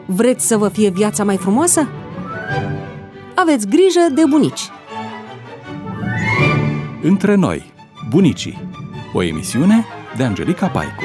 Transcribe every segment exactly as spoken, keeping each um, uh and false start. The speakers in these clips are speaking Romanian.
Vreți să vă fie viața mai frumoasă? Aveți grijă de bunici! Între noi, bunicii. O emisiune de Angelica Paicu.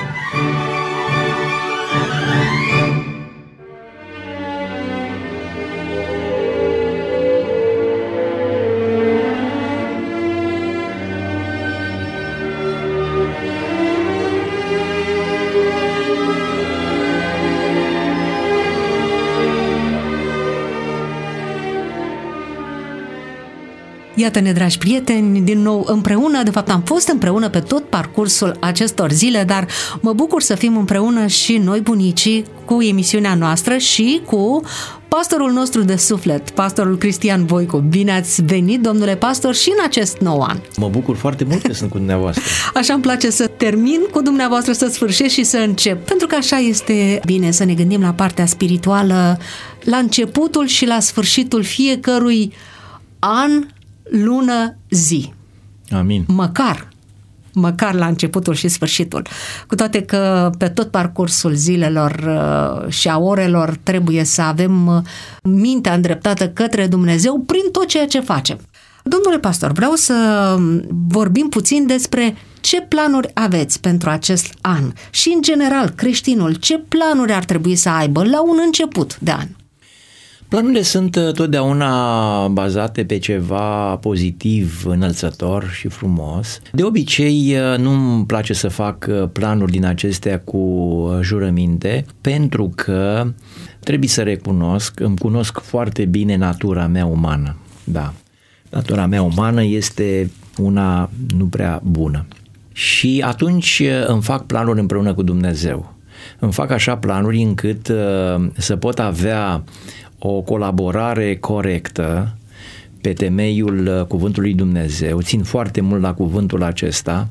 Iată-ne, dragi prieteni, din nou împreună. De fapt, am fost împreună pe tot parcursul acestor zile, dar mă bucur să fim împreună și noi, bunicii, cu emisiunea noastră și cu pastorul nostru de suflet, pastorul Cristian Voicu. Bine ați venit, domnule pastor, și în acest nou an. Mă bucur foarte mult că sunt cu dumneavoastră. Așa îmi place să termin cu dumneavoastră, să sfârșesc și să încep, pentru că așa este bine să ne gândim la partea spirituală, la începutul și la sfârșitul fiecărui an, lună, zi. Amin. Măcar, măcar la începutul și sfârșitul. Cu toate că pe tot parcursul zilelor și a orelor trebuie să avem mintea îndreptată către Dumnezeu prin tot ceea ce facem. Domnule pastor, vreau să vorbim puțin despre ce planuri aveți pentru acest an și, în general, creștinul, ce planuri ar trebui să aibă la un început de an. Planurile sunt totdeauna bazate pe ceva pozitiv, înălțător și frumos. De obicei nu-mi place să fac planuri din acestea cu jurăminte, pentru că trebuie să recunosc, îmi cunosc foarte bine natura mea umană. Da, natura mea umană este una nu prea bună. Și atunci îmi fac planuri împreună cu Dumnezeu. Îmi fac așa planuri încât să pot avea o colaborare corectă pe temeiul cuvântului Dumnezeu. Țin foarte mult la cuvântul acesta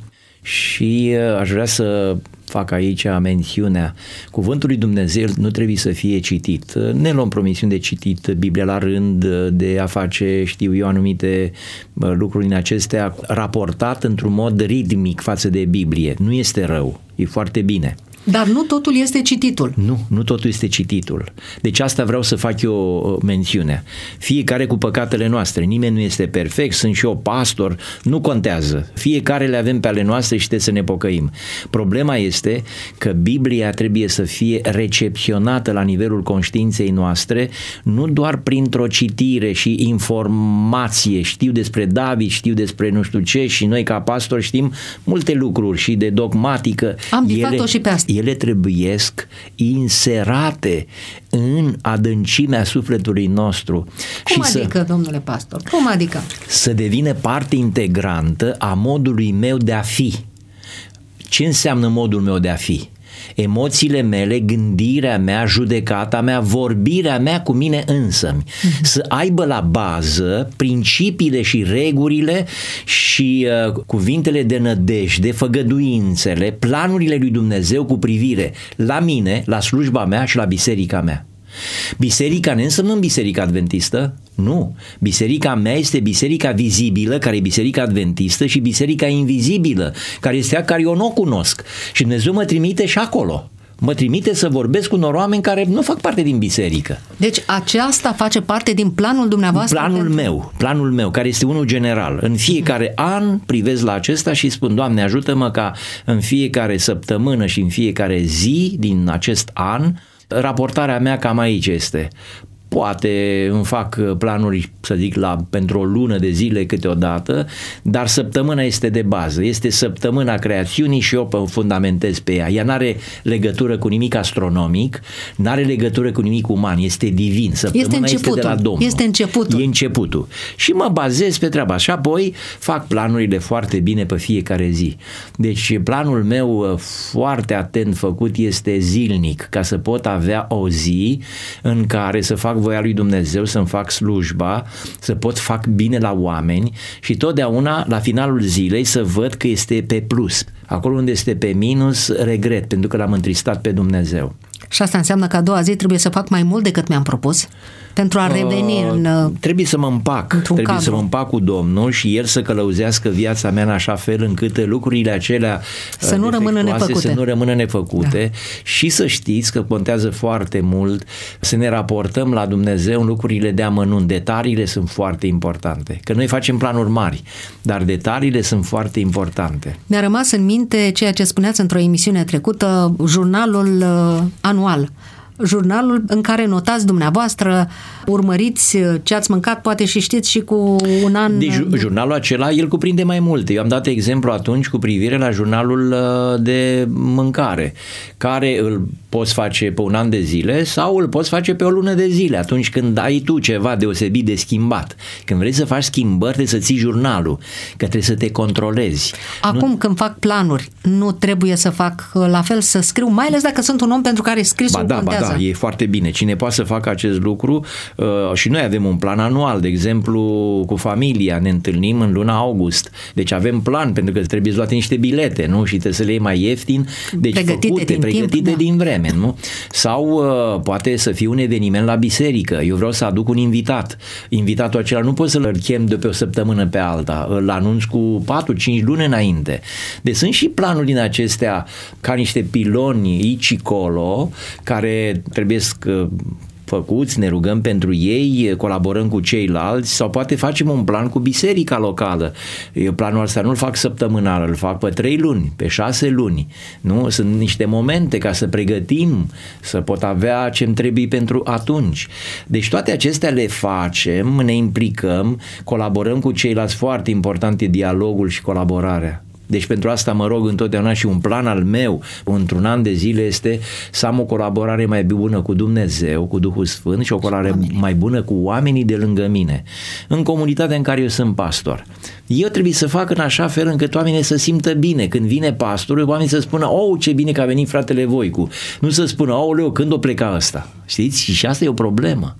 și aș vrea să fac aici mențiunea. Cuvântul lui Dumnezeu nu trebuie să fie citit. Ne luăm promisiuni de citit Biblia la rând, de a face, știu eu, anumite lucruri din acestea, raportat într-un mod ritmic față de Biblie. Nu este rău, e foarte bine. Dar nu totul este cititul. Nu, nu totul este cititul. Deci asta vreau să fac eu mențiune. Fiecare cu păcatele noastre. Nimeni nu este perfect, sunt și eu pastor, nu contează. Fiecare le avem pe ale noastre și trebuie să ne pocăim. Problema este că Biblia trebuie să fie recepționată la nivelul conștiinței noastre, nu doar printr-o citire și informație. Știu despre David, știu despre nu știu ce și noi ca pastori știm multe lucruri și de dogmatică. Am bifat-o și pe asta. Ele trebuiesc inserate în adâncimea sufletului nostru. Cum și adică, să, domnule pastor? Cum adică? Să devină parte integrantă a modului meu de a fi. Ce înseamnă modul meu de a fi? Emoțiile mele, gândirea mea, judecata mea, vorbirea mea cu mine însămi. Mm-hmm. Să aibă la bază principiile și regulile și uh, cuvintele de nădejde, făgăduințele, planurile lui Dumnezeu cu privire la mine, la slujba mea și la biserica mea. Biserica nu înseamnă biserica adventistă, nu. Biserica mea este biserica vizibilă, care e biserica adventistă, și biserica invizibilă, care este a care eu nu o cunosc. Și Dumnezeu mă trimite și acolo. Mă trimite să vorbesc cu unor oameni care nu fac parte din biserică. Deci aceasta face parte din planul dumneavoastră? Planul pentru... meu, planul meu, care este unul general. În fiecare an privesc la acesta și spun: Doamne, ajută-mă ca în fiecare săptămână și în fiecare zi din acest an, raportarea mea cam aici este. Poate îmi fac planuri, să zic, la, pentru o lună de zile câteodată, dar săptămâna este de bază. Este săptămâna creațiunii și eu fundamentez pe ea. Ea n-are legătură cu nimic astronomic, n-are legătură cu nimic uman, este divin. Săptămâna este, este de la Domnul. Este începutul. E începutul. Și mă bazez pe treaba. Și apoi fac planurile foarte bine pe fiecare zi. Deci planul meu foarte atent făcut este zilnic, ca să pot avea o zi în care să fac voia lui Dumnezeu, să-mi fac slujba, să pot fac bine la oameni și totdeauna la finalul zilei să văd că este pe plus. Acolo unde este pe minus, regret, pentru că l-am întristat pe Dumnezeu. Și asta înseamnă că a doua zi trebuie să fac mai mult decât mi-am propus pentru a reveni uh, în Trebuie să mă împac, trebuie cadru. să mă împac cu Domnul și El să călăuzească viața mea în așa fel încât lucrurile acelea să nu rămână nefăcute. Să nu rămână nefăcute da. Și să știți că contează foarte mult să ne raportăm la Dumnezeu în lucrurile de amănunt. Detaliile sunt foarte importante, că noi facem planuri mari, dar detaliile sunt foarte importante. Mi-a rămas în minte ceea ce spuneați într-o emisiune trecută, jurnalul uh, anual. Jurnalul în care notați dumneavoastră, urmăriți ce ați mâncat, poate și știți și cu un an... Deci jurnalul acela, el cuprinde mai multe. Eu am dat exemplu atunci cu privire la jurnalul de mâncare, care îl poți face pe un an de zile sau îl poți face pe o lună de zile, atunci când ai tu ceva deosebit de schimbat. Când vrei să faci schimbări, trebuie să ții jurnalul, că trebuie să te controlezi. Acum, nu... când fac planuri, nu trebuie să fac la fel, să scriu, mai ales dacă sunt un om pentru care scrisul ba da, contează. Ba da, e foarte bine. Cine poate să facă acest lucru, uh, și noi avem un plan anual, de exemplu, cu familia, ne întâlnim în luna august. Deci avem plan, pentru că trebuie luate niște bilete, nu? Și trebuie să le iei mai ieftin, deci pregătite făcute, din pregătite timp, da. din vreme, nu? Sau uh, poate să fie un eveniment la biserică. Eu vreau să aduc un invitat. Invitatul acela nu pot să-l chem de pe o săptămână pe alta, îl anunț cu patru cinci luni înainte. Deci sunt și planuri din acestea ca niște piloni aici colo, care trebuie să făcuți, ne rugăm pentru ei, colaborăm cu ceilalți sau poate facem un plan cu biserica locală. Eu planul ăsta nu-l fac săptămânal, îl fac pe trei luni, pe șase luni. Nu? Sunt niște momente ca să pregătim, să pot avea ce-mi trebuie pentru atunci. Deci toate acestea le facem, ne implicăm, colaborăm cu ceilalți, foarte important e dialogul și colaborarea. Deci pentru asta mă rog întotdeauna și un plan al meu într-un an de zile este să am o colaborare mai bună cu Dumnezeu, cu Duhul Sfânt și o colaborare mai bună cu oamenii de lângă mine. În comunitatea în care eu sunt pastor, eu trebuie să fac în așa fel încât oamenii să simtă bine. Când vine pastorul, oamenii să spună, oh, ce bine că a venit fratele Voicu. Nu să spună, oh, leu, când o pleca ăsta? Știți? Și asta e o problemă.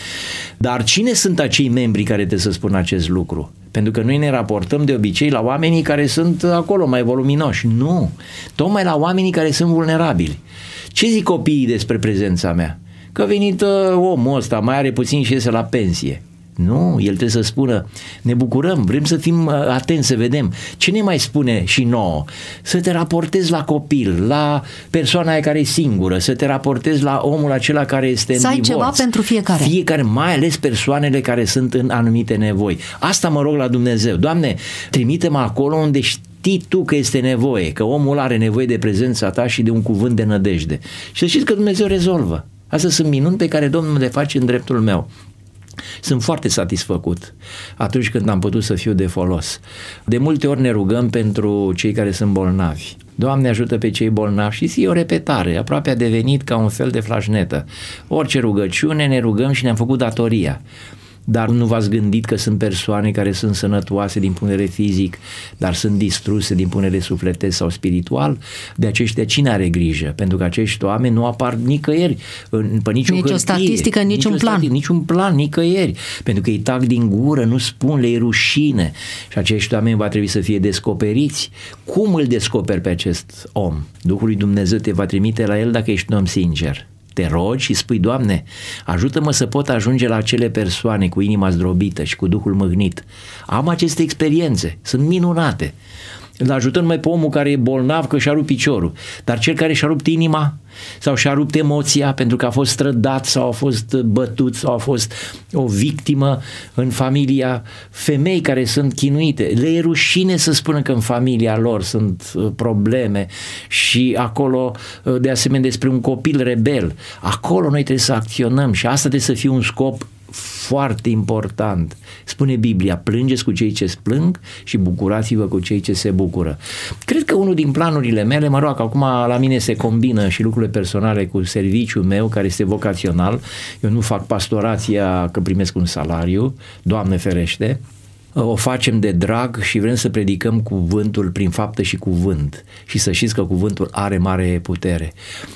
Dar cine sunt acei membri care trebuie să spună acest lucru? Pentru că noi ne raportăm de obicei la oamenii care sunt acolo mai voluminoși. Nu, tocmai la oamenii care sunt vulnerabili. Ce zic copiii despre prezența mea? Că a venit uh, omul ăsta, mai are puțin și iese la pensie. Nu, el trebuie să spună, ne bucurăm, vrem să fim atenți, să vedem. Ce ne mai spune și nouă? Să te raportezi la copil, la persoana aia care e singură, să te raportezi la omul acela care este în divorț. Să ai ceva pentru fiecare. Fiecare, mai ales persoanele care sunt în anumite nevoi. Asta mă rog la Dumnezeu. Doamne, trimite-mă acolo unde știi tu că este nevoie, că omul are nevoie de prezența ta și de un cuvânt de nădejde. Și să știți că Dumnezeu rezolvă. Astea sunt minuni pe care Domnul le face în dreptul meu. Sunt foarte satisfăcut atunci când am putut să fiu de folos. De multe ori ne rugăm pentru cei care sunt bolnavi. Doamne ajută pe cei bolnavi și e o repetare, aproape a devenit ca un fel de flașnetă. Orice rugăciune ne rugăm și ne-am făcut datoria. Dar nu v-ați gândit că sunt persoane care sunt sănătoase din punct de vedere fizic, dar sunt distruse din punct de vedere sufletesc sau spiritual? De aceștia cine are grijă? Pentru că acești oameni nu apar nicăieri, pe nicio nici hârtie, o statistică, nici niciun o plan. Stati, niciun plan, nicăieri. Pentru că îi tac din gură, nu spun, le e rușine. Și acești oameni va trebui să fie descoperiți. Cum îl descoperi pe acest om? Duhul lui Dumnezeu te va trimite la el dacă ești un om sincer. Te rogi și spui, Doamne, ajută-mă să pot ajunge la acele persoane cu inima zdrobită și cu Duhul mâhnit. Am aceste experiențe, sunt minunate. Îl ajutăm numai pe omul care e bolnav că și-a rupt piciorul, dar cel care și-a rupt inima sau și-a rupt emoția pentru că a fost trădat sau a fost bătut sau a fost o victimă în familia, femei care sunt chinuite, le e rușine să spună că în familia lor sunt probleme și acolo, de asemenea, despre un copil rebel, acolo noi trebuie să acționăm și asta trebuie să fie un scop foarte important. Spune Biblia, plângeți cu cei ce plâng și bucurați-vă cu cei ce se bucură. Cred că unul din planurile mele, mă rog, acum la mine se combină și lucrurile personale cu serviciul meu, care este vocațional. Eu nu fac pastorația că primesc un salariu, Doamne ferește. O facem de drag și vrem să predicăm cuvântul prin faptă și cuvânt. Și să știți că cuvântul are mare putere.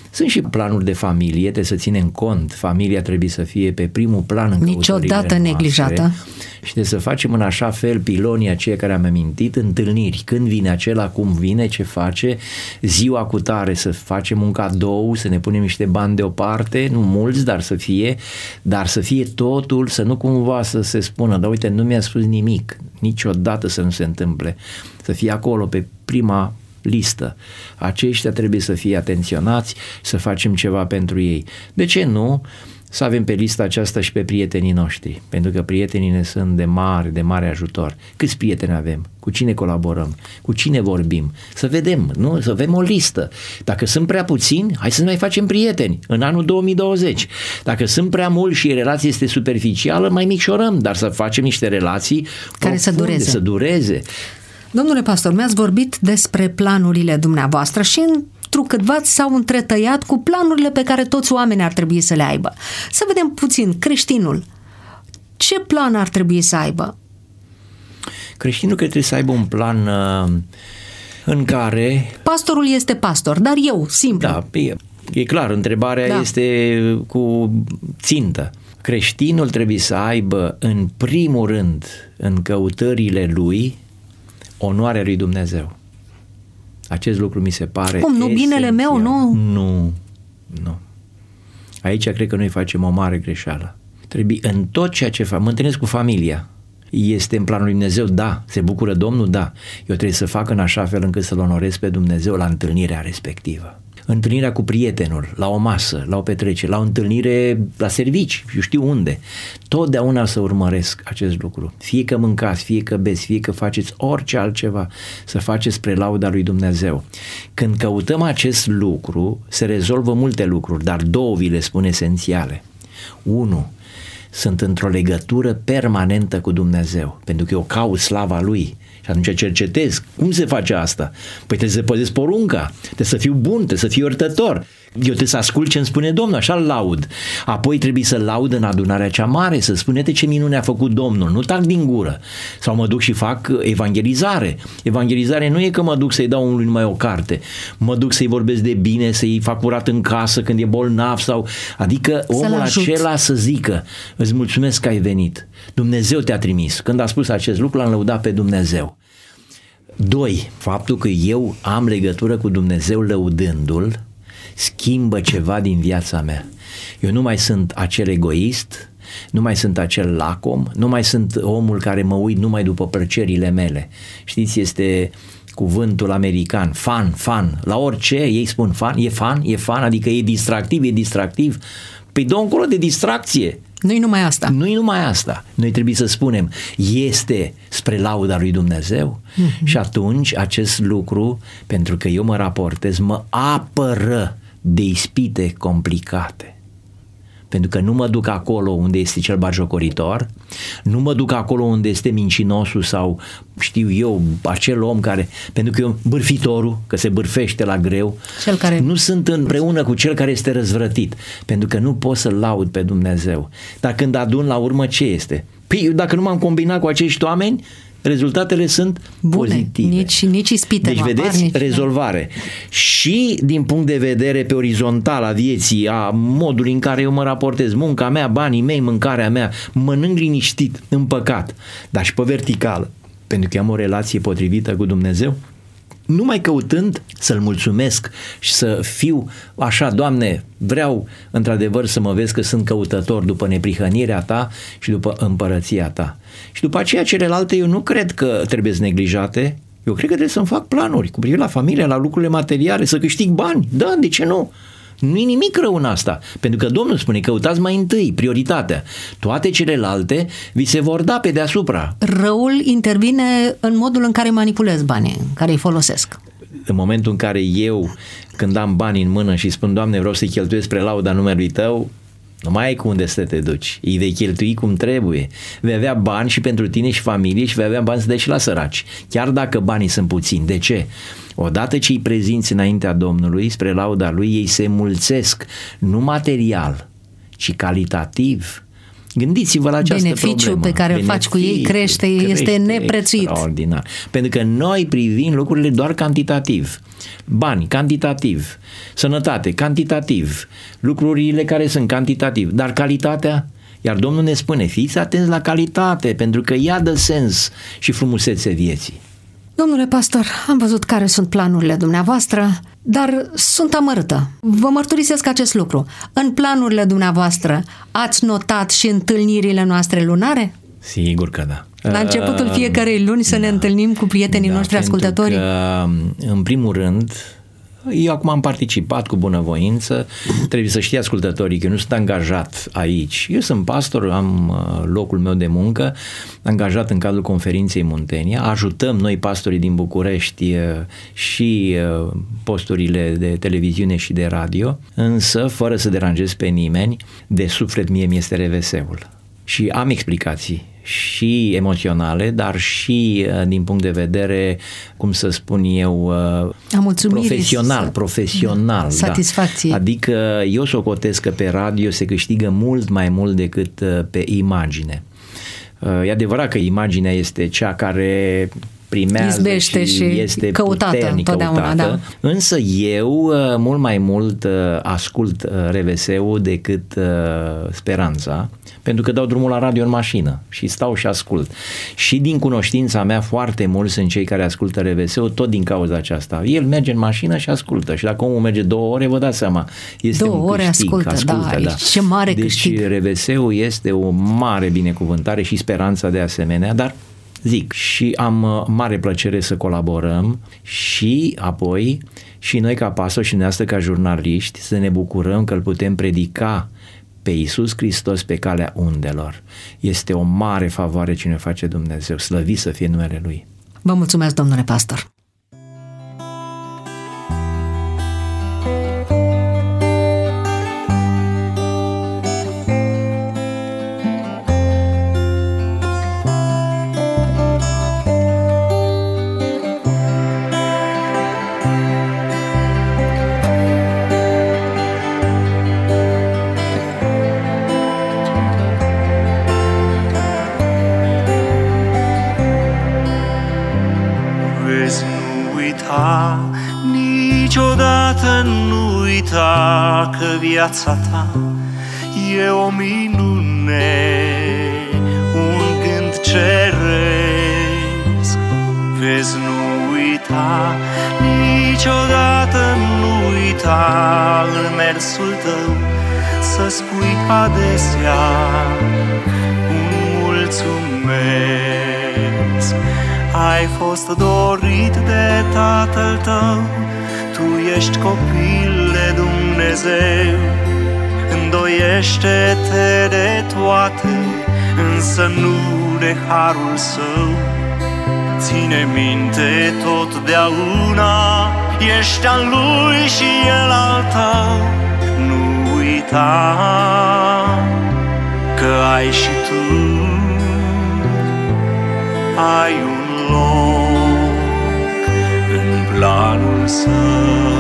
Sunt și planuri de familie, trebuie să ținem cont, familia trebuie să fie pe primul plan în niciodată neglijată. Și trebuie să facem în așa fel pilonii aceia care am amintit, întâlniri, când vine acela, cum vine, ce face, ziua cu tare să facem un cadou, să ne punem niște bani deoparte, nu mulți, dar să fie, dar să fie totul, să nu cumva să se spună, dar uite, nu mi-a spus nimic, niciodată să nu se întâmple, să fie acolo pe prima listă. Aceștia trebuie să fie atenționați, să facem ceva pentru ei. De ce nu să avem pe lista aceasta și pe prietenii noștri? Pentru că prietenii ne sunt de mare, de mare ajutor. Câți prieteni avem? Cu cine colaborăm? Cu cine vorbim? Să vedem, nu? Să avem o listă. Dacă sunt prea puțini, hai să ne mai facem prieteni în anul două mii douăzeci. Dacă sunt prea mulți și relația este superficială, mai micșorăm, dar să facem niște relații care să dureze. să dureze. Domnule pastor, mi-ați vorbit despre planurile dumneavoastră și întrucâtva s-au întretăiat cu planurile pe care toți oamenii ar trebui să le aibă. Să vedem puțin, creștinul, ce plan ar trebui să aibă? Creștinul cred că trebuie să aibă un plan uh, în care... Pastorul este pastor, dar eu, simplu. Da, e, e clar, întrebarea da. este cu țintă. Creștinul trebuie să aibă în primul rând în căutările lui onoarea lui Dumnezeu. Acest lucru mi se pare Cum, nu esențial. binele meu, nu? Nu, nu. Aici cred că noi facem o mare greșeală. Trebuie în tot ceea ce fac, mă întâlnesc cu familia. Este în planul lui Dumnezeu? Da. Se bucură Domnul? Da. Eu trebuie să fac în așa fel încât să-L onorez pe Dumnezeu la întâlnirea respectivă. Întâlnirea cu prietenul, la o masă, la o petrecere, la o întâlnire la servici, eu știu unde. Totdeauna să urmăresc acest lucru. Fie că mâncați, fie că beți, fie că faceți orice altceva, să faceți spre lauda lui Dumnezeu. Când căutăm acest lucru, se rezolvă multe lucruri, dar două vi le spun esențiale. Unu, sunt într-o legătură permanentă cu Dumnezeu, pentru că eu caut slava Lui. Și atunci cercetez. Cum se face asta? Păi trebuie să păzesc porunca, trebuie să fiu bun, trebuie să fiu iertător. Eu trebuie să ascult ce îmi spune Domnul, așa-l laud. Apoi trebuie să laud în adunarea cea mare, să spune-te ce minune a făcut Domnul, nu tac din gură. Sau mă duc și fac evangelizare. Evangelizare nu e că mă duc să-i dau unului numai o carte, mă duc să-i vorbesc de bine, să-i fac curat în casă când e bolnav, sau adică omul acela să zică, îți mulțumesc că ai venit, Dumnezeu te-a trimis. Când a spus acest lucru, l-am lăudat pe Dumnezeu. Doi, faptul că eu am legătură cu Dumnezeu lăudându-L schimbă ceva din viața mea. Eu nu mai sunt acel egoist, nu mai sunt acel lacom, nu mai sunt omul care mă uit numai după plăcerile mele. Știți, este cuvântul american, fan, fan, la orice ei spun fan, e fan, e fan, adică e distractiv, e distractiv. Păi dă încolo de distracție. Nu-i numai asta. Nu-i numai asta. Noi trebuie să spunem, este spre lauda lui Dumnezeu? Mm-hmm. Și atunci acest lucru, pentru că eu mă raportez, mă apără de ispite complicate. Pentru că nu mă duc acolo unde este cel batjocoritor, nu mă duc acolo unde este mincinosul sau știu eu, acel om care, pentru că eu, bârfitorul, că se bârfește la greu, cel care... nu sunt împreună cu cel care este răzvrătit, pentru că nu pot să-L laud pe Dumnezeu. Dar când adun la urmă, ce este? Păi, dacă nu m-am combinat cu acești oameni, rezultatele sunt bune, pozitive. Nici, nici ispite. Deci, vedeți, nici rezolvare. Și din punct de vedere pe orizontal a vieții, a modului în care eu mă raportez, munca mea, banii mei, mâncarea mea, mănânc liniștit, împăcat, dar și pe verticală, pentru că am o relație potrivită cu Dumnezeu, numai căutând să-L mulțumesc și să fiu așa, Doamne, vreau într-adevăr să mă vezi că sunt căutător după neprihănirea Ta și după împărăția Ta. Și după aceea celelalte eu nu cred că trebuie să neglijate, eu cred că trebuie să-mi fac planuri cu privire la familie, la lucrurile materiale, să câștig bani, da, de ce nu? Nu e nimic rău în asta, pentru că Domnul spune, căutați mai întâi prioritatea. Toate celelalte vi se vor da pe deasupra. Răul intervine în modul în care manipulez banii, în care îi folosesc. În momentul în care eu, când am bani în mână și spun, Doamne, vreau să-i cheltuiesc spre lauda numelui Tău, nu mai ai cu unde să te duci. Îi vei cheltui cum trebuie. Vei avea bani și pentru tine și familie și vei avea bani să dai și la săraci. Chiar dacă banii sunt puțini. De ce? Odată ce îi prezinți înaintea Domnului, spre lauda Lui, ei se mulțesc, nu material, ci calitativ. Gândiți-vă la această beneficiul problemă. pe care îl faci cu ei crește, este neprețuit. Extraordinar. Pentru că noi privim lucrurile doar cantitativ. Bani, cantitativ. Sănătate, cantitativ. Lucrurile care sunt cantitativ. Dar calitatea? Iar Domnul ne spune, fiți atenți la calitate, pentru că ea dă sens și frumusețe vieții. Domnule pastor, am văzut care sunt planurile dumneavoastră, dar sunt amărâtă. Vă mărturisesc acest lucru. În planurile dumneavoastră ați notat și întâlnirile noastre lunare? Sigur că da. La începutul fiecarei luni să da. ne întâlnim cu prietenii da, noștri ascultători? Că, în primul rând, eu acum am participat cu bunăvoință, trebuie să știe ascultătorii că eu nu sunt angajat aici. Eu sunt pastor, am locul meu de muncă, angajat în cadrul conferinței Muntenia, ajutăm noi pastorii din București și posturile de televiziune și de radio, însă fără să deranjez pe nimeni, de suflet mie mi-este R V S-ul. Și am explicații și emoționale, dar și din punct de vedere, cum să spun eu, profesional, profesional. Da. Satisfacție. Adică eu socotesc că pe radio se câștigă mult mai mult decât pe imagine. E adevărat că imaginea este cea care primează izbește și, și este căutată, puternic căutată, da. Însă eu mult mai mult ascult R V S-ul decât Speranța, pentru că dau drumul la radio în mașină și stau și ascult. Și din cunoștința mea foarte mulți sunt cei care ascultă R V S-ul tot din cauza aceasta. El merge în mașină și ascultă și dacă omul merge două ore, vă dați seama, este două un ore câștig. ascultă, ascultă da, da. ce mare deci câștig. R V S-ul este o mare binecuvântare și Speranța de asemenea, dar zic, și am mare plăcere să colaborăm și apoi și noi ca pastori și dumneavoastră ca jurnaliști să ne bucurăm că îl putem predica pe Iisus Hristos pe calea undelor. Este o mare favoare ce ne face Dumnezeu, slăvit să fie numele Lui. Vă mulțumesc, domnule pastor. Niciodată nu uita că viața ta e o minune, un gând ceresc. Vezi, nu uita, niciodată nu uita în mersul tău să spui adesea un mulțumesc. Ai fost dorit de Tatăl tău, tu ești copil de Dumnezeu. Îndoiește-te de toate, însă nu de harul său. Ține minte totdeauna, ești al lui și el al tău. Nu uita că ai și tu ai un loc în planul său.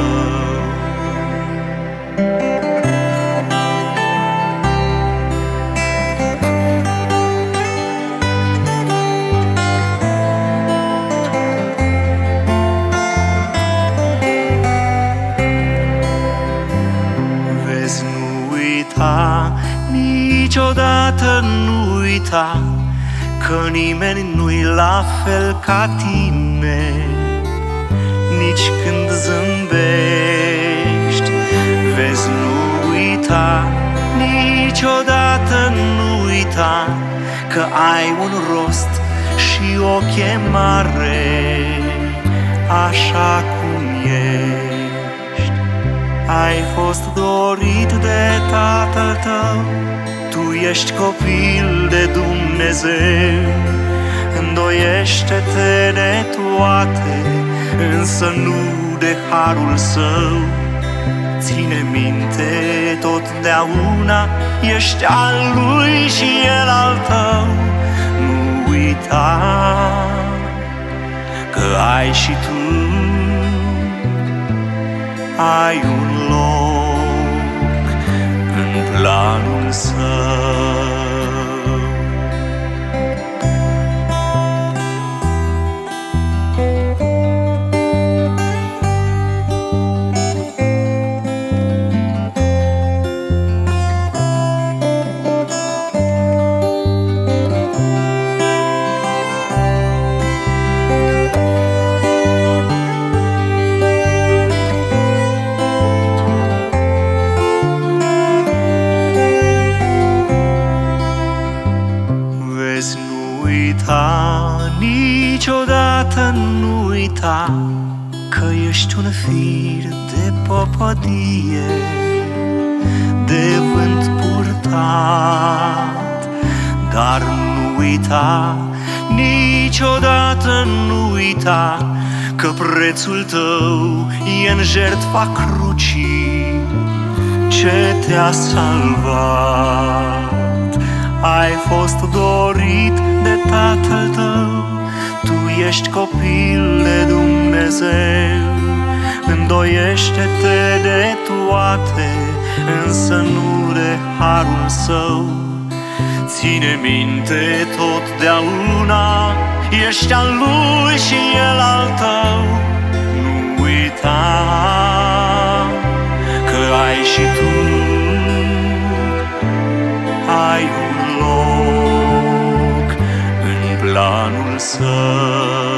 Vezi, nu uita, niciodată nu uita că nimeni nu-i la fel ca tine. Nici când zâmbești, vezi, nu uita, niciodată nu uita că ai un rost și o chemare așa cum ești. Ai fost dorit de Tatăl tău, tu ești copil de Dumnezeu. Îndoiește-te de toate, însă nu de harul său. Ține minte totdeauna, ești al lui și el al tău. Nu uita că ai și tu ai un loc. planul său. uita că ești un fir de păpădie, de vânt purtat. Dar nu uita, niciodată nu uita, că prețul tău e în jertfa crucii ce te-a salvat. Ai fost dorit de Tatăl tău, tu ești copil de Dumnezeu. Îndoiește-te de toate, însă nu de harul său. Ține minte totdeauna, ești al lui și el al tău. Nu uita că ai și tu ai un loc în planul său.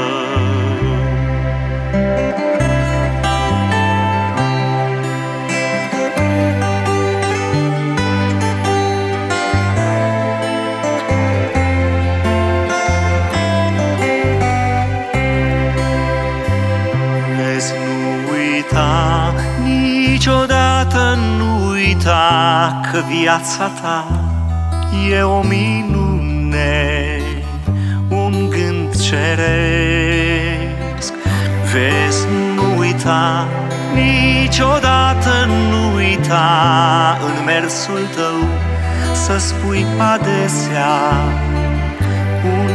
Niciodată nu uita că viața ta e o minune, un gând ceresc. Vezi, nu uita, niciodată nu uita, în mersul tău să spui adesea un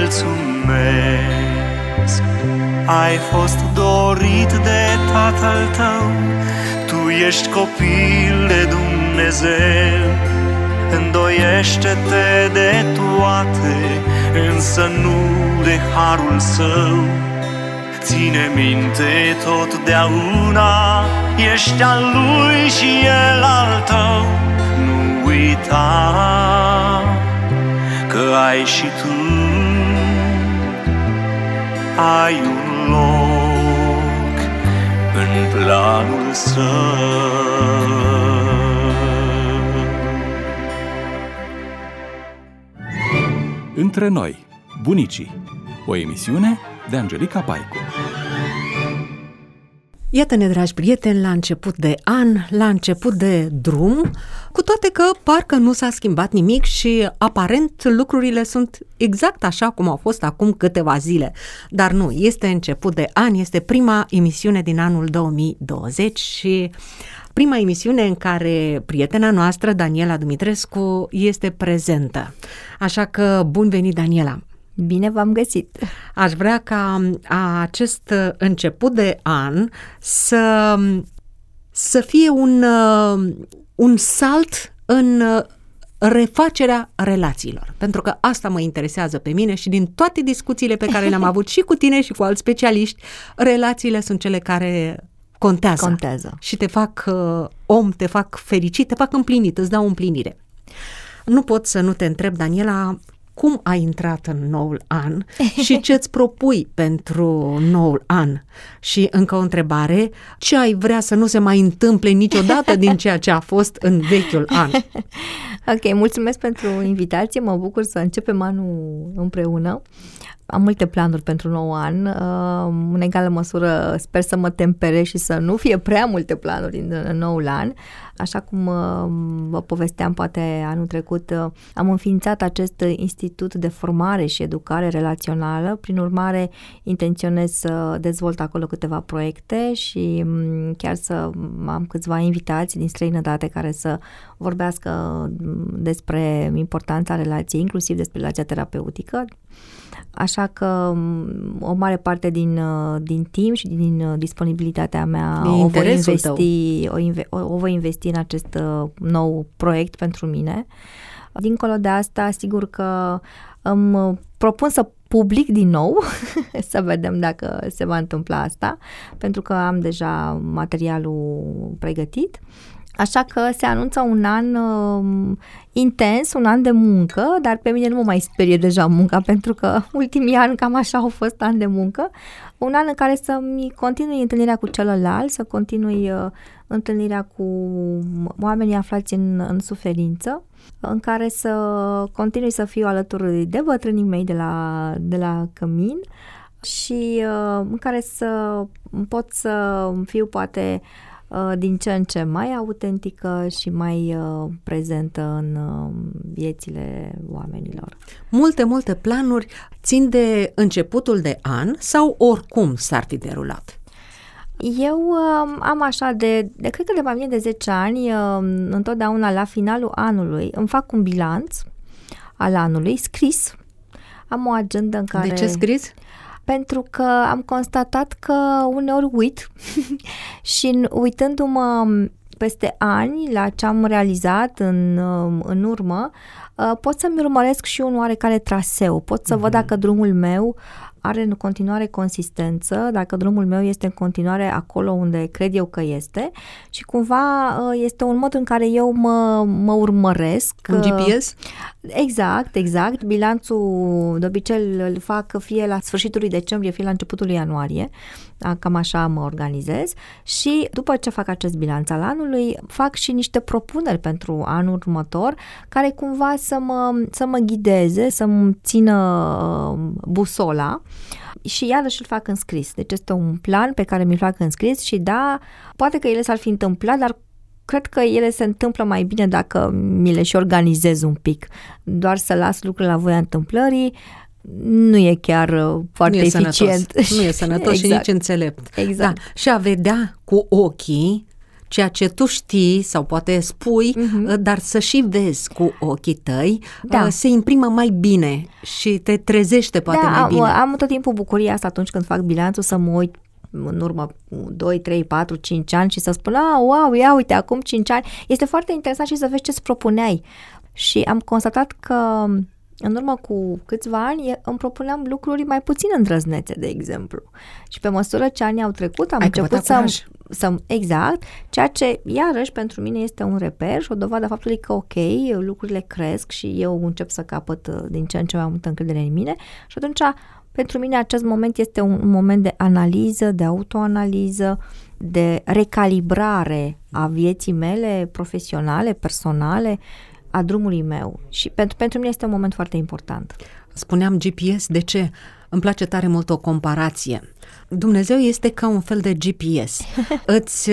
mulțumesc. Ai fost dorit de Tatăl tău, tu ești copil de Dumnezeu. Îndoiește-te de toate, însă nu de harul său. Ține minte totdeauna, ești al lui și el al tău. Nu uita că ai și tu ai un loc în planul său. Între noi, bunicii, o emisiune de Angelica Paicu. Iată-ne, dragi prieteni, la început de an, la început de drum, cu toate că parcă nu s-a schimbat nimic și aparent lucrurile sunt exact așa cum au fost acum câteva zile. Dar nu, este început de an, este prima emisiune din anul două mii douăzeci și prima emisiune în care prietena noastră, Daniela Dumitrescu, este prezentă. Așa că bun venit, Daniela! Bine v-am găsit! Aș vrea ca acest început de an să, să fie un, un salt în refacerea relațiilor, pentru că asta mă interesează pe mine și din toate discuțiile pe care le-am avut și cu tine și cu alți specialiști, relațiile sunt cele care contează, contează. Și te fac uh, om, te fac fericit, te fac împlinit, îți dau împlinire. Nu pot să nu te întreb, Daniela, cum ai intrat în noul an și ce-ți propui pentru noul an? Și încă o întrebare, ce ai vrea să nu se mai întâmple niciodată din ceea ce a fost în vechiul an? Ok, mulțumesc pentru invitație, mă bucur să începem anul împreună. Am multe planuri pentru nou an, în egală măsură sper să mă temperez și să nu fie prea multe planuri în, în noul an. Așa cum vă povesteam poate anul trecut, am înființat acest institut de formare și educare relațională, prin urmare intenționez să dezvolt acolo câteva proiecte și chiar să am câțiva invitați din străinătate care să vorbească despre importanța relației, inclusiv despre relația terapeutică. Așa că o mare parte din, din timp și din disponibilitatea mea o voi, investi, o, inve, o, o voi investi în acest nou proiect pentru mine. Dincolo de asta, sigur că îmi propun să public din nou, să vedem dacă se va întâmpla asta, pentru că am deja materialul pregătit. Așa că se anunță un an uh, intens, un an de muncă, dar pe mine nu mă mai sperie deja munca, pentru că ultimii ani cam așa au fost ani de muncă. Un an în care să-mi continui întâlnirea cu celălalt, să continui uh, întâlnirea cu oamenii aflați în, în suferință, în care să continui să fiu alături de bătrânii mei de la, de la cămin și uh, în care să pot să fiu poate uh, din ce în ce mai autentică și mai uh, prezentă în uh, viețile oamenilor. Multe, multe planuri țin de începutul de an sau oricum s-ar fi derulat? Eu uh, am așa de, de, cred că de mai bine de zece ani, uh, întotdeauna la finalul anului îmi fac un bilanț al anului scris. Am o agendă în care... De ce scris? Pentru că am constatat că uneori uit și uitându-mă peste ani la ce am realizat în, în urmă, pot să-mi urmăresc și un oarecare traseu, pot să uh-huh. văd dacă drumul meu are în continuare consistență, dacă drumul meu este în continuare acolo unde cred eu că este și cumva este un mod în care eu mă, mă urmăresc. Un G P S? Exact, exact. Bilanțul de obicei îl fac fie la sfârșitul lui decembrie, fie la începutul lui ianuarie. Cam așa mă organizez și după ce fac acest bilanț al anului, fac și niște propuneri pentru anul următor care cumva să mă, să mă ghideze, să-mi țină busola și iarăși îl fac în scris. Deci este un plan pe care mi-l fac în scris și da, poate că ele s-ar fi întâmplat, dar cred că ele se întâmplă mai bine dacă mi le și organizez un pic. Doar să las lucrurile la voia întâmplării nu e chiar foarte nu e eficient. Sănătos. Nu e sănătos exact. Și nici înțelept. Exact. Da. Și a vedea cu ochii ceea ce tu știi sau poate spui, uh-huh. dar să și vezi cu ochii tăi, da. Se imprimă mai bine și te trezește poate da, mai bine. Am tot timpul bucuria asta atunci când fac bilanțul să mă uit în urmă doi, trei, patru, cinci ani și să spun, a, wow, ia uite, acum cinci ani. Este foarte interesant și să vezi ce-ți propuneai. Și am constatat că în urmă cu câțiva ani îmi propuneam lucruri mai puțin îndrăznețe, de exemplu. Și pe măsură ce anii au trecut, am Ai început să, să... Exact, ceea ce iarăși pentru mine este un reper și o dovadă a faptului că ok, lucrurile cresc și eu încep să capăt din ce în ce mai multă încredere în mine și atunci pentru mine acest moment este un moment de analiză, de autoanaliză, de recalibrare a vieții mele profesionale, personale, a drumului meu și pentru, pentru mine este un moment foarte important. Spuneam G P S, de ce? Îmi place tare mult o comparație. Dumnezeu este ca un fel de G P S. Îți,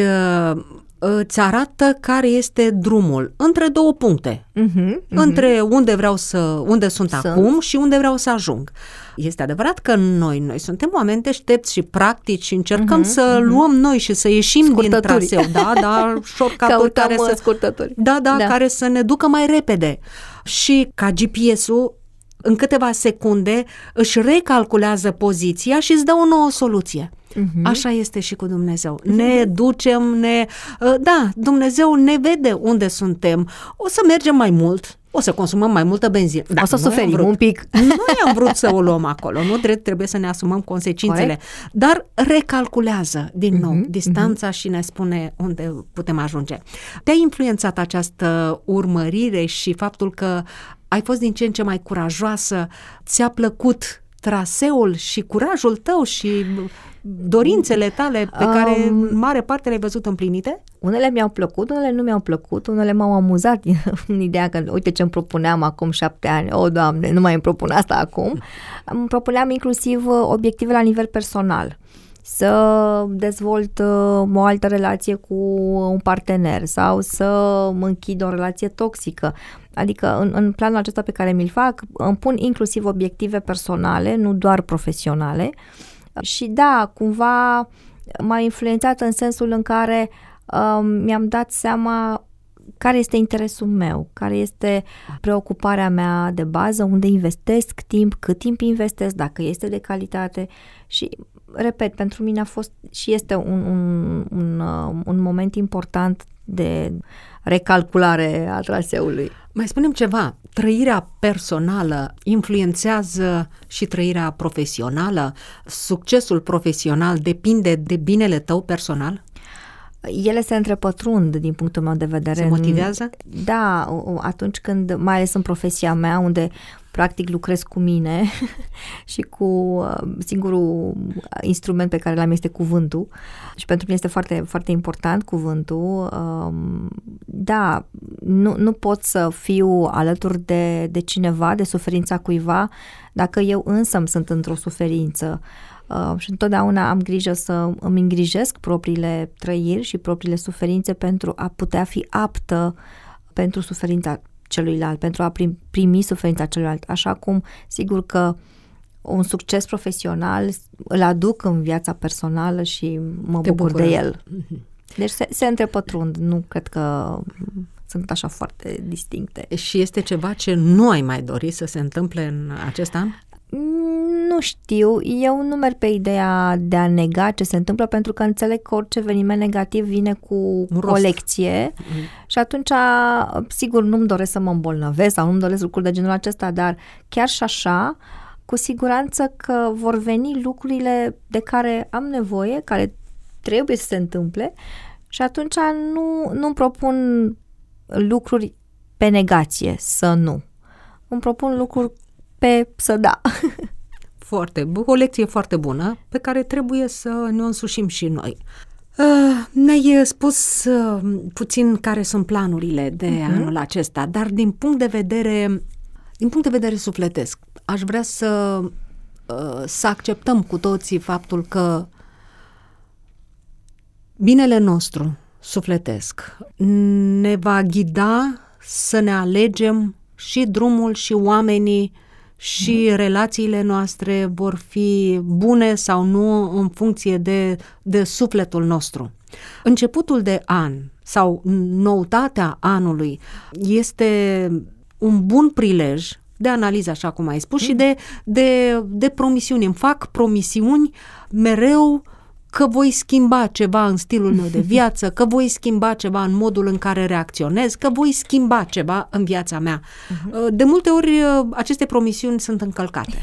îți arată care este drumul între două puncte. Uh-huh, uh-huh. Între unde vreau să, unde sunt, sunt acum și unde vreau să ajung. Este adevărat că noi, noi suntem oameni deștepți și practici și încercăm uh-huh, să uh-huh. luăm noi și să ieșim din traseu, da, da, șorcaturi care să, scurtături. Da, da, da, care să ne ducă mai repede. Și ca G P S-ul în câteva secunde își recalculează poziția și îți dă o nouă soluție. Uh-huh. Așa este și cu Dumnezeu. Ne ducem, ne... Da, Dumnezeu ne vede unde suntem. O să mergem mai mult, o să consumăm mai multă benzină. Da, o să suferim un pic. Noi am vrut să o luăm acolo, nu trebuie să ne asumăm consecințele. Corect. Dar recalculează din nou uh-huh, distanța uh-huh. și ne spune unde putem ajunge. Te-a influențat această urmărire și faptul că ai fost din ce în ce mai curajoasă? Ți-a plăcut traseul și curajul tău și dorințele tale pe care um, în mare parte le-ai văzut împlinite? Unele mi-au plăcut, unele nu mi-au plăcut, unele m-au amuzat în ideea că, uite ce îmi propuneam acum șapte ani, o, Doamne, nu mai îmi propun asta acum. Îmi propuneam inclusiv obiective la nivel personal. Să dezvolt o altă relație cu un partener sau să mă închid o relație toxică. Adică în, în planul acesta pe care mi-l fac, îmi pun inclusiv obiective personale, nu doar profesionale. Și da, cumva m-a influențat în sensul în care um, mi-am dat seama care este interesul meu, care este preocuparea mea de bază, unde investesc timp, cât timp investesc, dacă este de calitate și, repet, pentru mine a fost și este un, un, un, un moment important de recalculare a traseului. Mai spunem ceva, trăirea personală influențează și trăirea profesională? Succesul profesional depinde de binele tău personal? Ele se întrepătrund din punctul meu de vedere. Se motivează? Da, atunci când, mai ales în profesia mea, unde practic lucrez cu mine și cu singurul instrument pe care l-am este cuvântul și pentru mine este foarte, foarte important cuvântul. Da, nu, nu pot să fiu alături de, de cineva, de suferința cuiva, dacă eu însă sunt într-o suferință. uh, și întotdeauna am grijă să îmi îngrijesc propriile trăiri și propriile suferințe pentru a putea fi aptă pentru suferința celuilalt, pentru a primi suferința celuilalt. Așa cum, sigur că un succes profesional îl aduc în viața personală și mă Te bucur bucură. de el. Deci se, se întrepătrund, nu cred că sunt așa foarte distincte. Și este ceva ce nu ai mai dori să se întâmple în acest an? Nu știu, eu nu merg pe ideea de a nega ce se întâmplă, pentru că înțeleg că orice eveniment negativ vine cu rost. colecție mm. și atunci, sigur, nu-mi doresc să mă îmbolnăvesc sau nu-mi doresc lucruri de genul acesta, dar chiar și așa, cu siguranță că vor veni lucrurile de care am nevoie, care trebuie să se întâmple și atunci nu, nu-mi propun lucruri pe negație, să nu. Îmi propun lucruri pe să da. Foarte, o lecție foarte bună pe care trebuie să ne o însușim și noi. Uh, ne-ai spus uh, puțin care sunt planurile de uh-huh. anul acesta, dar din punct de vedere din punct de vedere sufletesc, aș vrea să uh, să acceptăm cu toții faptul că binele nostru sufletesc ne va ghida să ne alegem și drumul și oamenii și mm. relațiile noastre vor fi bune sau nu în funcție de, de sufletul nostru. Începutul de an sau noutatea anului este un bun prilej de analiză, așa cum ai spus, mm. și de, de, de promisiuni. Îmi fac promisiuni mereu că voi schimba ceva în stilul meu de viață, că voi schimba ceva în modul în care reacționez, că voi schimba ceva în viața mea. Uh-huh. De multe ori aceste promisiuni sunt încălcate.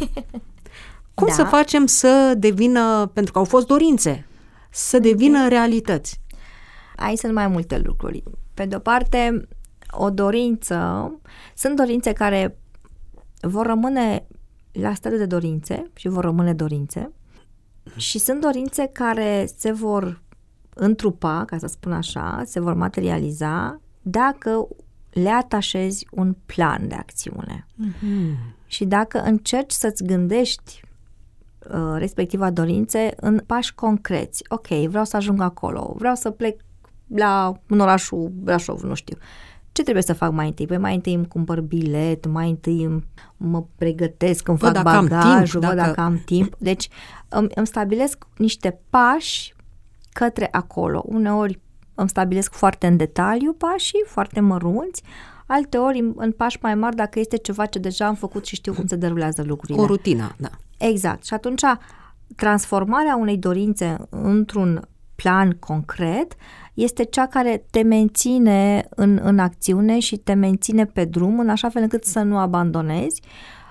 Cum da. să facem să devină, pentru că au fost dorințe, să devină okay. realități? Aici sunt mai multe lucruri. Pe de o parte, o dorință, sunt dorințe care vor rămâne la stadiul de dorințe și vor rămâne dorințe. Și sunt dorințe care se vor întrupa, ca să spun așa, se vor materializa dacă le atașezi un plan de acțiune. Mm-hmm. Și dacă încerci să-ți gândești uh, respectiva dorințe în pași concreți. Ok, vreau să ajung acolo, vreau să plec la un orașul Brașov, nu știu. Ce trebuie să fac mai întâi? Păi mai întâi îmi cumpăr bilet, mai întâi îmi, mă pregătesc, îmi fac bagajul, văd dacă am timp. Deci îmi, îmi stabilesc niște pași către acolo. Uneori îmi stabilesc foarte în detaliu pașii, foarte mărunți, alteori în pași mai mari dacă este ceva ce deja am făcut și știu cum se derulează lucrurile. O rutină, da. Exact. Și atunci transformarea unei dorințe într-un plan concret este cea care te menține în, în acțiune și te menține pe drum în așa fel încât să nu abandonezi,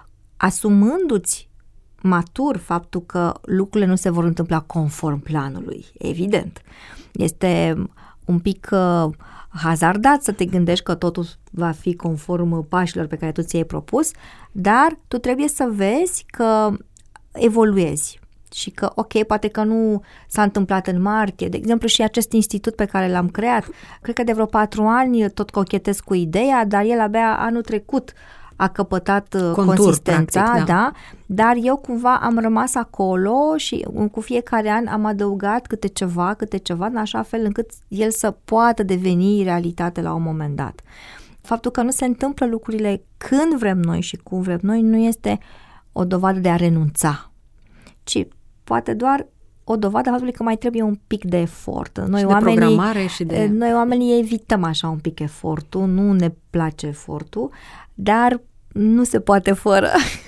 asumându-ți matur faptul că lucrurile nu se vor întâmpla conform planului. Evident. Este un pic uh, hazardat să te gândești că totul va fi conform pașilor pe care tu ți-ai propus, dar tu trebuie să vezi că evoluezi. Și că, ok, poate că nu s-a întâmplat în martie. De exemplu, și acest institut pe care l-am creat, cred că de vreo patru ani tot cochetez cu ideea, dar el abia anul trecut a căpătat Contur, consistența, practic, da. da, dar eu cumva am rămas acolo și cu fiecare an am adăugat câte ceva, câte ceva, în așa fel încât el să poată deveni realitate la un moment dat. Faptul că nu se întâmplă lucrurile când vrem noi și cum vrem noi nu este o dovadă de a renunța, ci poate doar o dovadă a faptului că mai trebuie un pic de efort. Noi și oamenii, de programare și de... Noi oamenii evităm așa un pic efortul, nu ne place efortul, dar nu se poate fără.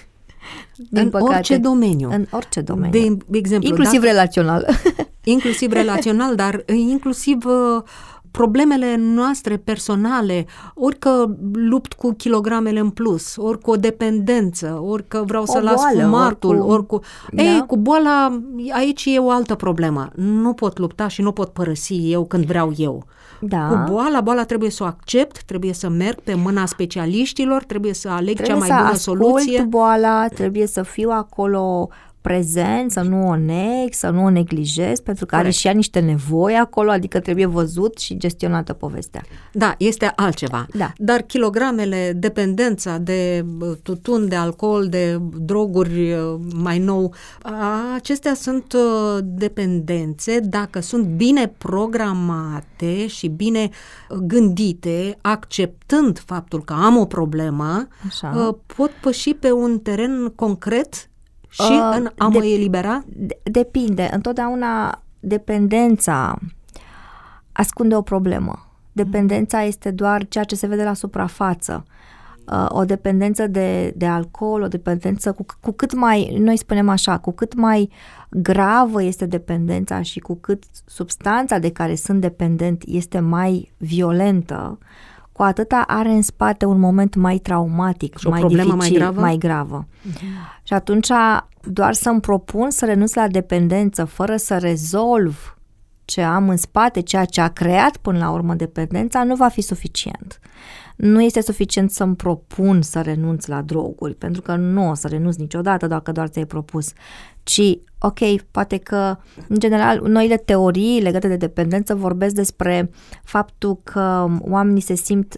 În păcate, orice domeniu. În orice domeniu. De exemplu, inclusiv dacă, relațional. Inclusiv relațional, dar inclusiv uh, problemele noastre personale, ori că lupt cu kilogramele în plus, ori cu o dependență, ori că vreau să o las boală, fumatul, ori cu... Ori cu da? Ei, cu boala, aici e o altă problemă. Nu pot lupta și nu pot părăsi eu când vreau eu. Da. Cu boala, boala trebuie să o accept, trebuie să merg pe mâna specialiștilor, trebuie să aleg trebuie cea mai bună soluție. soluție. Trebuie să ascult boala, trebuie să fiu acolo prezent, să nu o neg, să nu o neglijez, pentru că Corect. Are și ea niște nevoi acolo, adică trebuie văzut și gestionată povestea. Da, este altceva. Da. Dar kilogramele, dependența de tutun, de alcool, de droguri mai nou, acestea sunt dependențe dacă sunt bine programate și bine gândite, acceptând faptul că am o problemă, Așa. pot păși pe un teren concret și uh, în a de, mă elibera? De, depinde. Întotdeauna dependența ascunde o problemă. Dependența este doar ceea ce se vede la suprafață. Uh, o dependență de, de alcool, o dependență cu, cu cât mai, noi spunem așa, cu cât mai gravă este dependența și cu cât substanța de care sunt dependent este mai violentă, cu atâta are în spate un moment mai traumatic, și mai o problemă dificil, mai gravă. Mai gravă. Uh-huh. Și atunci doar să-mi propun să renunț la dependență fără să rezolv ce am în spate, ceea ce a creat până la urmă dependența, nu va fi suficient. Nu este suficient să-mi propun să renunț la droguri, pentru că nu o să renunț niciodată dacă doar ți-ai propus, ci, ok, poate că, în general, noile teorii legate de dependență vorbesc despre faptul că oamenii se simt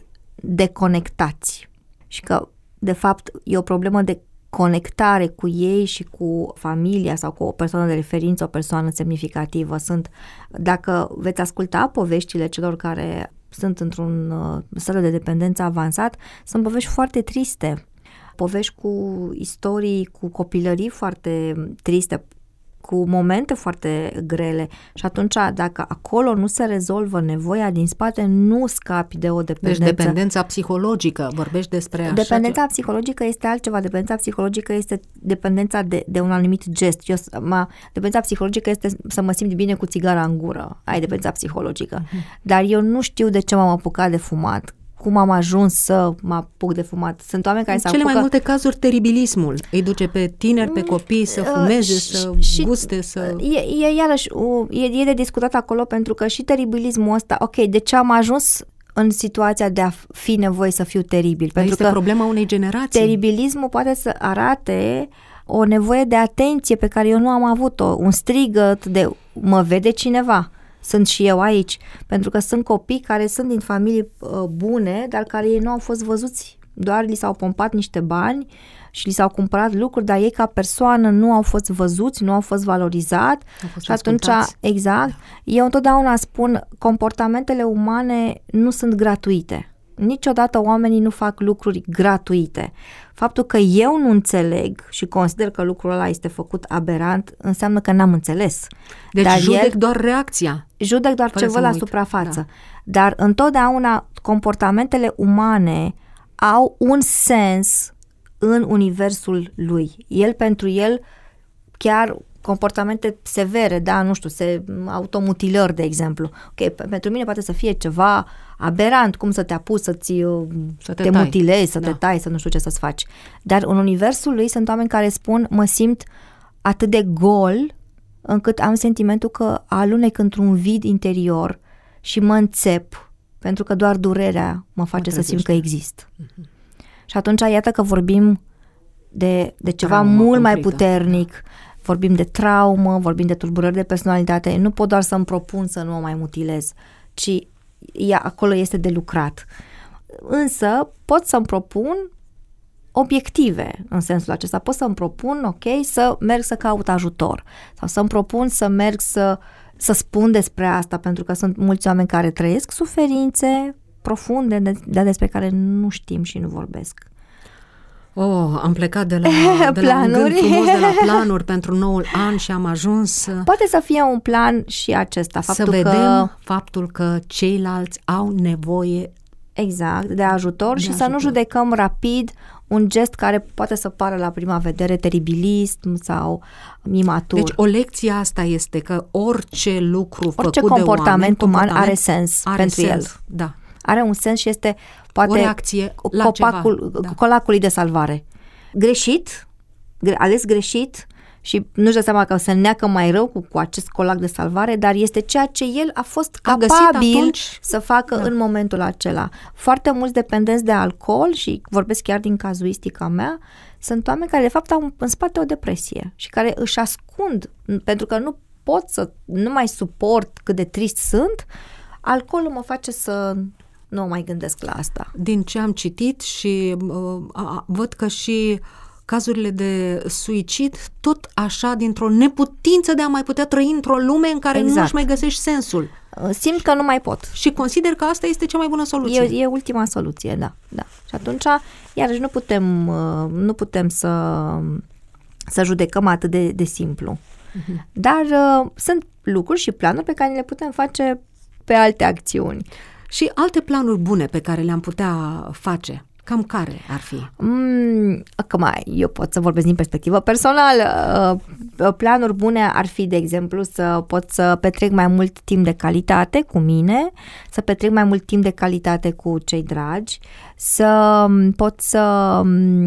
deconectați și că, de fapt, e o problemă de conectare cu ei și cu familia sau cu o persoană de referință, o persoană semnificativă. Sunt, dacă veți asculta poveștile celor care sunt într-un uh, stadiu de dependență avansat, sunt povești foarte triste, povești cu istorii, cu copilării foarte triste, cu momente foarte grele și atunci dacă acolo nu se rezolvă nevoia din spate, nu scapi de o dependență. Deci dependența psihologică, vorbești despre așa. Dependența că... psihologică este altceva, dependența psihologică este dependența de, de un anumit gest. Eu, ma, dependența psihologică este să mă simt bine cu țigara în gură, ai dependența psihologică, uh-huh. Dar eu nu știu de ce m-am apucat de fumat, cum am ajuns să mă apuc de fumat. Sunt oameni care în se cele apucă... mai multe cazuri teribilismul îi duce pe tineri, pe copii să fumeze, uh, să și, guste, să... E, e iarăși, e, e de discutat acolo pentru că și teribilismul ăsta, ok, de ce am ajuns în situația de a fi nevoie să fiu teribil? Pentru este că problema unei generații. Teribilismul poate să arate o nevoie de atenție pe care eu nu am avut-o, un strigăt de mă vede cineva. Sunt și eu aici, pentru că sunt copii care sunt din familii uh, bune, dar care ei nu au fost văzuți. Doar li s-au pompat niște bani și li s-au cumpărat lucruri, dar ei ca persoană nu au fost văzuți, nu au fost valorizați. Fost și atunci, ascultați. Exact, eu întotdeauna spun, comportamentele umane nu sunt gratuite. Niciodată oamenii nu fac lucruri gratuite. Faptul că eu nu înțeleg și consider că lucrul ăla este făcut aberant, înseamnă că n-am înțeles. Deci Dar judec el, doar reacția. Judec doar ce văd la uit. suprafață. Da. Dar întotdeauna comportamentele umane au un sens în universul lui. El pentru el chiar comportamente severe, da, nu știu, se, automutilări, de exemplu. Ok, pentru mine poate să fie ceva aberant, cum să te apuci să-ți să te, te mutilezi, să da. te tai, să nu știu ce să-ți faci. Dar în universul lui sunt oameni care spun, mă simt atât de gol încât am sentimentul că alunec într-un vid interior și mă înțep, pentru că doar durerea mă face mă să simt că exist. Uh-huh. Și atunci, iată că vorbim de, de ceva Trauma mult mai puternic, vorbim de traumă, vorbim de tulburări de personalitate. Nu pot doar să-mi propun să nu o mai mutilez, ci ea, acolo este de lucrat. Însă pot să-mi propun obiective în sensul acesta. Pot să-mi propun, ok, să merg să caut ajutor sau să-mi propun să merg să, să spun despre asta, pentru că sunt mulți oameni care trăiesc suferințe profunde, dar despre care nu știm și nu vorbesc. Oh, am plecat de la, de la un gând frumos, de la planuri pentru noul an și am ajuns... Poate să fie un plan și acesta. Faptul să vedem că, faptul că ceilalți au nevoie exact, de ajutor de și ajutor. Să nu judecăm rapid un gest care poate să pară la prima vedere teribilist sau imatur. Deci o lecție asta este că orice lucru orice făcut comportament de oameni, uman are sens are pentru sens, el. Da. Are un sens și este poate o reacție la copacul, ceva. Da. Colacului de salvare. Greșit, ales greșit și nu-și dă seama că se neacă mai rău cu, cu acest colac de salvare, dar este ceea ce el a fost A capabil atunci... să facă da. în momentul acela. Foarte mulți dependenți de alcool, și vorbesc chiar din cazuistica mea, sunt oameni care de fapt au în spate o depresie și care își ascund, pentru că nu pot să, nu mai suport cât de trist sunt, alcoolul mă face să nu mai gândesc la asta. Din ce am citit și uh, a, văd că și cazurile de suicid, tot așa, dintr-o neputință de a mai putea trăi într-o lume în care exact. nu-și mai găsești sensul. Simt că nu mai pot. Și consider că asta este cea mai bună soluție. E, e ultima soluție, da, da. Și atunci, iarăși, nu putem, nu putem să, să judecăm atât de, de simplu. Uh-huh. Dar uh, sunt lucruri și planuri pe care le putem face pe alte acțiuni. Și alte planuri bune pe care le-am putea face, cam care ar fi? Mm, acum, eu pot să vorbesc din perspectivă personală. Planuri bune ar fi, de exemplu, să pot să petrec mai mult timp de calitate cu mine, să petrec mai mult timp de calitate cu cei dragi, să pot să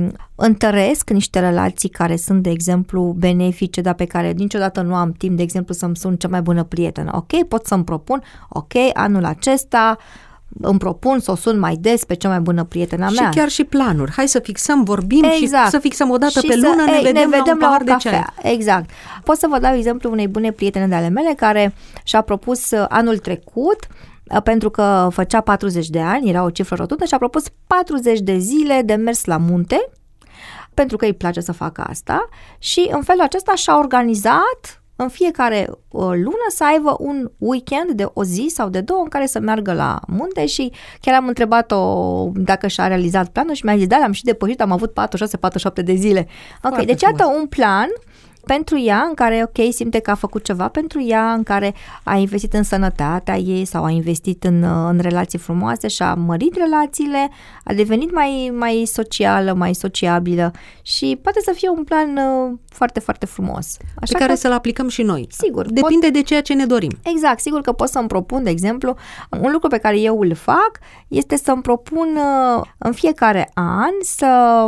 întăresc niște relații care sunt, de exemplu, benefice, dar pe care niciodată nu am timp, de exemplu, să-mi sun cea mai bună prietenă. Ok, pot să-mi propun, ok, anul acesta îmi propun să o sun mai des pe cea mai bună prietena mea. Și chiar și planuri. Hai să fixăm, vorbim exact. și să fixăm o dată și pe lună, să, ne, ei, vedem ne vedem la un la pahar o de ceai. Exact. Pot să vă dau exemplu unei bune prietene de ale mele care și-a propus anul trecut, pentru că făcea patruzeci de ani, era o cifră rotundă, și-a propus patruzeci de zile de mers la munte, pentru că îi place să facă asta, și în felul acesta și-a organizat în fiecare lună să aibă un weekend de o zi sau de două în care să meargă la munte, și chiar am întrebat-o dacă și-a realizat planul și mi-a zis, da, l-am și depășit, am avut patruzeci și șase patruzeci și șapte de zile. Ok, foarte deci iată un plan pentru ea în care, ok, simte că a făcut ceva pentru ea, în care a investit în sănătatea ei sau a investit în, în relații frumoase și a mărit relațiile, a devenit mai, mai socială, mai sociabilă, și poate să fie un plan uh, foarte, foarte frumos. Așa pe care că, să-l aplicăm și noi. Sigur. Depinde pot, de ceea ce ne dorim. Exact, sigur că pot să-mi propun, de exemplu, un lucru pe care eu îl fac este să-mi propun uh, în fiecare an să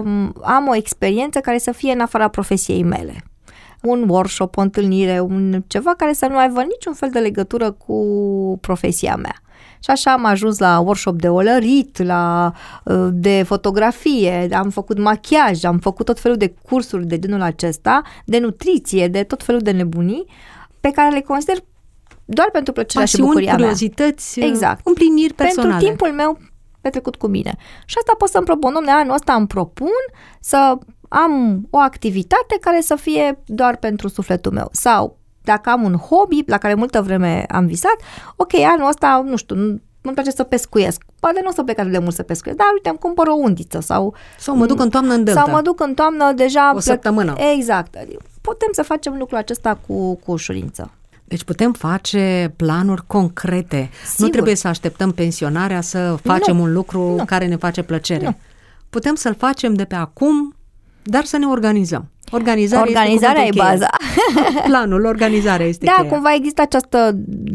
am o experiență care să fie în afara profesiei mele. Un workshop, o întâlnire, un ceva care să nu aibă niciun fel de legătură cu profesia mea. Și așa am ajuns la workshop de olărit, la, de fotografie, am făcut machiaj, am făcut tot felul de cursuri de genul acesta, de nutriție, de tot felul de nebunii, pe care le consider doar pentru plăcerea pasiuni, și bucuria curiozități, mea. Exact. Împliniri personale. Pentru timpul meu petrecut cu mine. Și asta pot să-mi propun, dom'le, anul ăsta îmi propun să am o activitate care să fie doar pentru sufletul meu. Sau dacă am un hobby la care multă vreme am visat, ok, anul ăsta, nu știu, îmi place să pescuiesc. Poate nu o să plec atât de mult să pescuiesc, dar uite, îmi cumpăr o undiță. Sau, sau mă duc în toamnă în delta. Sau mă duc în toamnă deja... O săptămână. Exact. Putem să facem lucrul acesta cu, cu ușurință. Deci putem face planuri concrete. Sigur. Nu trebuie să așteptăm pensionarea să facem nu. un lucru nu. care ne face plăcere. Nu. Putem să-l facem de pe acum, dar să ne organizăm. Organizarea, organizarea este e baza. Planul, organizarea este Da, cheia. cumva există această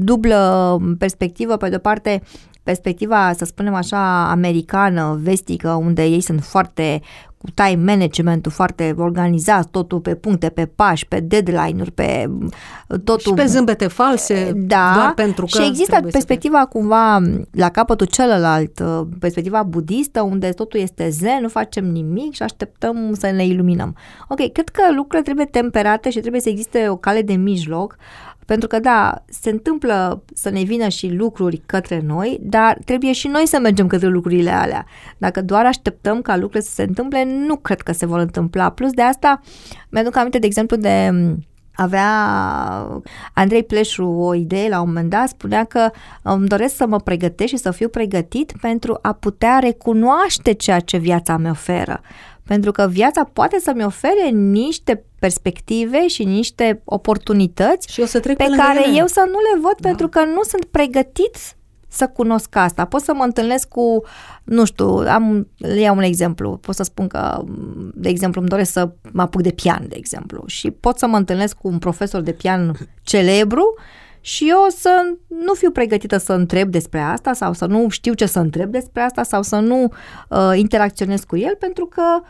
dublă perspectivă, pe de-o parte perspectiva, să spunem așa, americană, vestică, unde ei sunt foarte cu time management-ul, foarte organizat, totul pe puncte, pe pași, pe deadline-uri, pe totul... Și pe zâmbete false, da, doar pentru că... Și există perspectiva cumva la capătul celălalt, perspectiva budistă, unde totul este zen, nu facem nimic și așteptăm să ne iluminăm. Ok, cred că lucrurile trebuie temperate și trebuie să existe o cale de mijloc, pentru că, da, se întâmplă să ne vină și lucruri către noi, dar trebuie și noi să mergem către lucrurile alea. Dacă doar așteptăm ca lucrurile să se întâmple, nu cred că se vor întâmpla. Plus de asta, mi-aduc aminte, de exemplu, de avea Andrei Pleșu o idee la un moment dat, spunea că îmi doresc să mă pregătesc și să fiu pregătit pentru a putea recunoaște ceea ce viața mi oferă. Pentru că viața poate să-mi ofere niște perspective și niște oportunități și o să trec pe, pe care ele. eu să nu le văd, da. pentru că nu sunt pregătit să cunosc asta. Pot să mă întâlnesc cu, nu știu, am, le iau un exemplu, pot să spun că, de exemplu, îmi doresc să mă apuc de pian, de exemplu, și pot să mă întâlnesc cu un profesor de pian celebru și eu să nu fiu pregătită să întreb despre asta sau să nu știu ce să întreb despre asta sau să nu uh, interacționez cu el, pentru că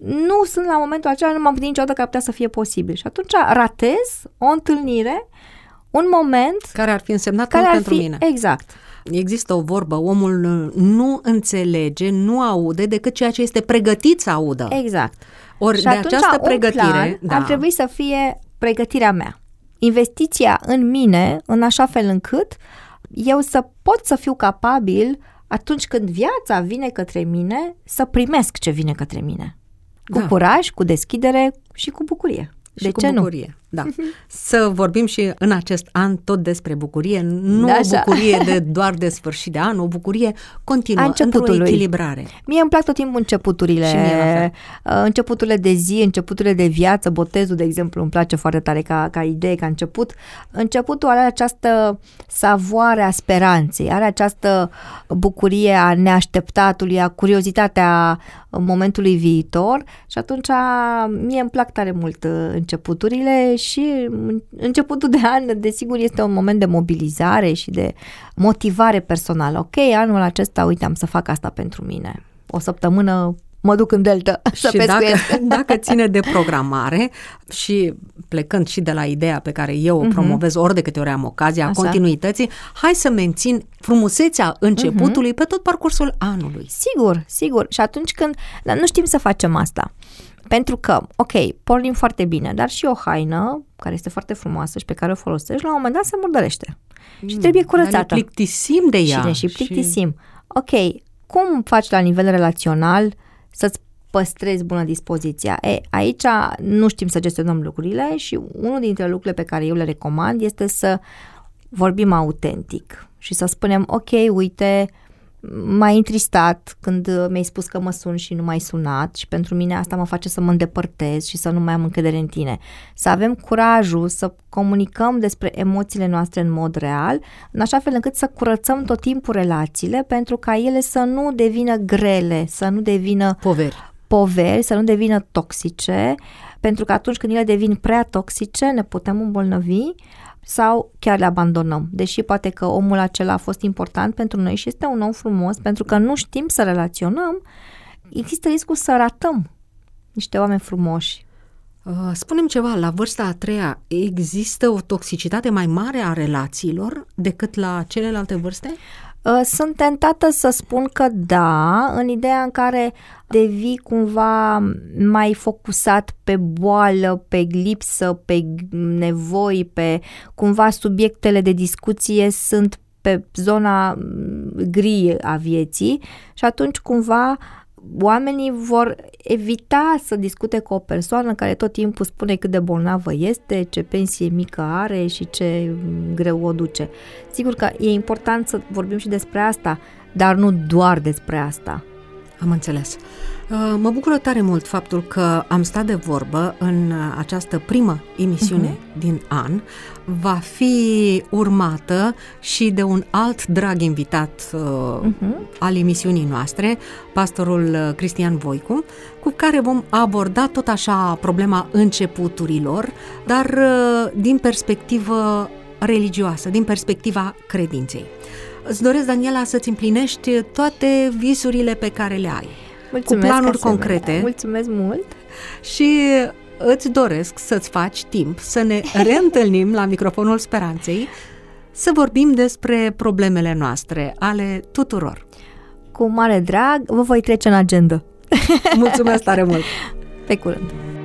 nu sunt la momentul acela, nu m-am gândit niciodată că ar putea să fie posibil. Și atunci ratez o întâlnire, un moment care ar fi însemnat care mult ar pentru fi, mine. Exact. Există o vorbă, omul nu înțelege, nu aude decât ceea ce este pregătit să audă. Exact. Ori și de această pregătire plan da. ar trebui să fie pregătirea mea. Investiția în mine, în așa fel încât eu să pot să fiu capabil atunci când viața vine către mine, să primesc ce vine către mine. Cu Da. curaj, cu deschidere și cu bucurie. Și De cu ce bucurie, da. Să vorbim și în acest an tot despre bucurie, nu Da, o așa. bucurie de doar de sfârșit de an, o bucurie continuă, A într-o începutului. echilibrare. Mie îmi plac tot timpul începuturile, Și mie la fel. începuturile de zi, începuturile de viață, botezul, de exemplu, îmi place foarte tare ca, ca idee, ca început. Începutul are această savoare a speranței, are această bucurie a neașteptatului, a curiozitatea momentului viitor și atunci mie îmi plac tare mult începuturile și începutul de an, desigur, este un moment de mobilizare și de motivare personală. Ok, anul acesta, uite, am să fac asta pentru mine. O săptămână mă duc în delta să Și dacă, pescuiesc. dacă ține de programare și plecând și de la ideea pe care eu o promovez ori de câte ori am ocazia, a Așa. continuității, hai să mențin frumusețea începutului pe tot parcursul anului. Sigur, sigur. Și atunci când dar nu știm să facem asta. Pentru că, ok, pornim foarte bine, dar și o haină care este foarte frumoasă și pe care o folosești, la un moment dat se murdărește. Și trebuie curățată. Dar ne plictisim de ea. Și ne și plictisim. Ok, cum faci la nivel relațional să-ți păstrezi bună dispoziția? E, aici nu știm să gestionăm lucrurile și unul dintre lucrurile pe care eu le recomand este să vorbim autentic și să spunem, ok, uite, m-ai întristat când mi-ai spus că mă sun și nu m-ai sunat și pentru mine asta mă face să mă îndepărtez și să nu mai am încredere în tine. Să avem curajul să comunicăm despre emoțiile noastre în mod real, în așa fel încât să curățăm tot timpul relațiile pentru ca ele să nu devină grele, să nu devină Poveri. poveri, să nu devină toxice, pentru că atunci când ele devin prea toxice ne putem îmbolnăvi sau chiar le abandonăm. Deși poate că omul acela a fost important pentru noi și este un om frumos, pentru că nu știm să relaționăm, există riscul să ratăm niște oameni frumoși. Uh, Spune-mi ceva, la vârsta a treia există o toxicitate mai mare a relațiilor decât la celelalte vârste? Sunt tentată să spun că da, în ideea în care devii cumva mai focusat pe boală, pe lipsă, pe nevoi, pe cumva subiectele de discuție sunt pe zona gri a vieții și atunci cumva oamenii vor evita să discute cu o persoană care tot timpul spune cât de bolnavă este, ce pensie mică are și ce greu o duce. Sigur că e important să vorbim și despre asta, dar nu doar despre asta. Am înțeles. Mă bucură tare mult faptul că am stat de vorbă în această primă emisiune uh-huh. din an. Va fi urmată și de un alt drag invitat uh-huh. al emisiunii noastre, pastorul Cristian Voicu, cu care vom aborda tot așa problema începuturilor, dar din perspectivă religioasă, din perspectiva credinței. Îți doresc, Daniela, să-ți împlinești toate visurile pe care le ai. Mulțumesc, cu planuri asemenea. concrete. Mulțumesc mult! Și îți doresc să-ți faci timp să ne reîntâlnim la microfonul Speranței, să vorbim despre problemele noastre, ale tuturor. Cu mare drag, vă voi trece în agenda. Mulțumesc tare mult! Pe curând!